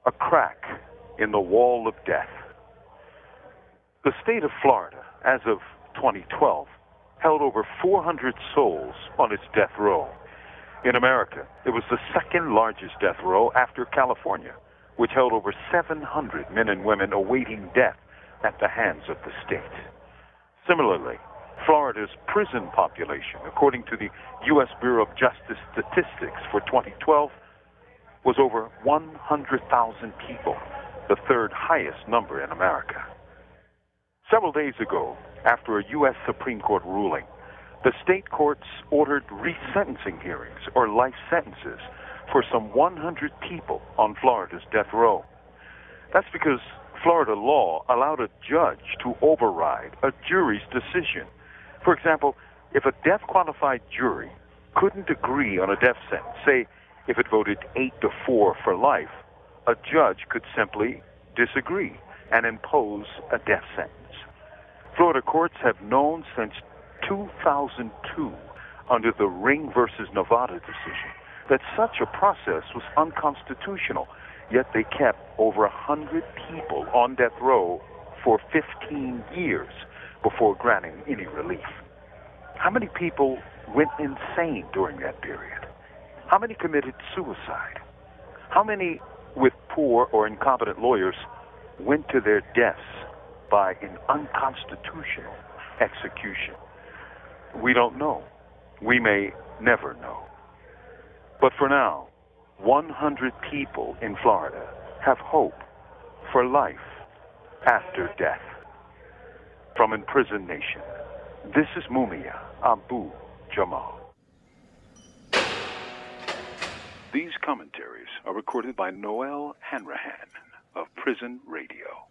a crack in the wall of death. The state of Florida, as of 2012, held over 400 souls on its death row. In America, it was the second largest death row after California, which held over 700 men and women awaiting death at the hands of the state. Similarly, Florida's prison population, according to the U.S. Bureau of Justice Statistics for 2012, was over 100,000 people, the third highest number in America. Several days ago, after a U.S. Supreme Court ruling, the state courts ordered resentencing hearings or life sentences for some 100 people on Florida's death row. That's because Florida law allowed a judge to override a jury's decision. For example, if a death-qualified jury couldn't agree on a death sentence, say if it voted 8-4 for life, a judge could simply disagree and impose a death sentence. Florida courts have known since 2002, under the Ring versus Nevada decision, that such a process was unconstitutional, yet they kept over 100 people on death row for 15 years before granting any relief. How many people went insane during that period? How many committed suicide? How many, with poor or incompetent lawyers, went to their deaths by an unconstitutional execution? We don't know. We may never know. But for now, 100 people in Florida have hope for life after death. From Imprisoned Nation, this is Mumia Abu Jamal. These commentaries are recorded by Noel Hanrahan of Prison Radio.